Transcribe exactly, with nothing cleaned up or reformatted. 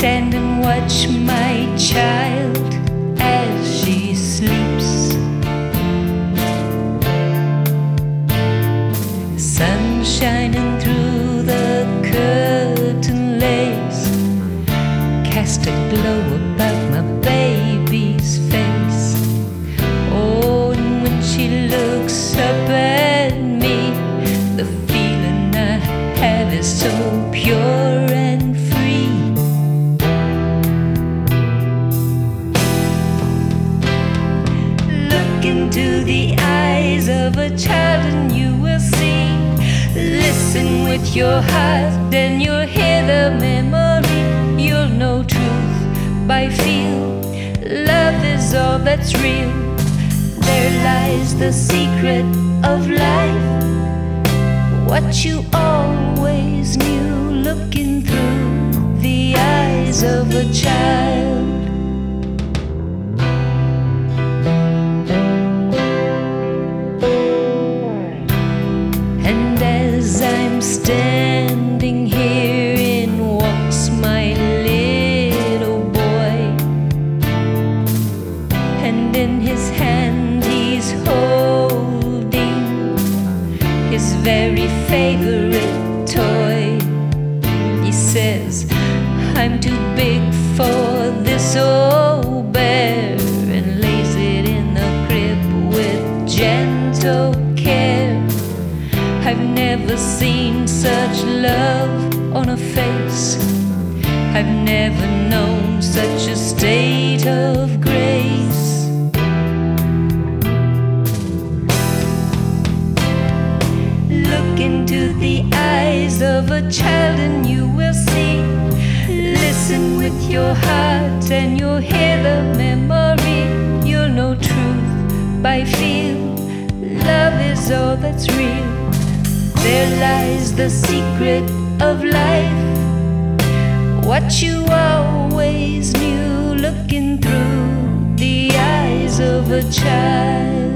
stand and watch my child as she sleeps. Sun shining through the curtain lace cast a glow about my baby's face. Oh, and when she looks up at me, the feeling I have is so pure and free. Look into the eyes of a child and you will see. Listen with your heart and you'll hear the memory. You'll know truth by feel. Love is all that's real. There lies the secret of life, what you always knew, looking through the eyes of a child. And as I'm standing here, in walks my little boy, and in his hand he's holding his very favorite toy. He says, I'm too big for this old bear, and lays it in the crib with gentle care. I've never seen such love on a face. I've never known such a state of grace. Look into the eyes of a child and you will see. Listen with your heart and you'll hear the memory. You'll know truth by feel. Love is all that's real. There lies the secret of life, what you always knew, looking through the eyes of a child.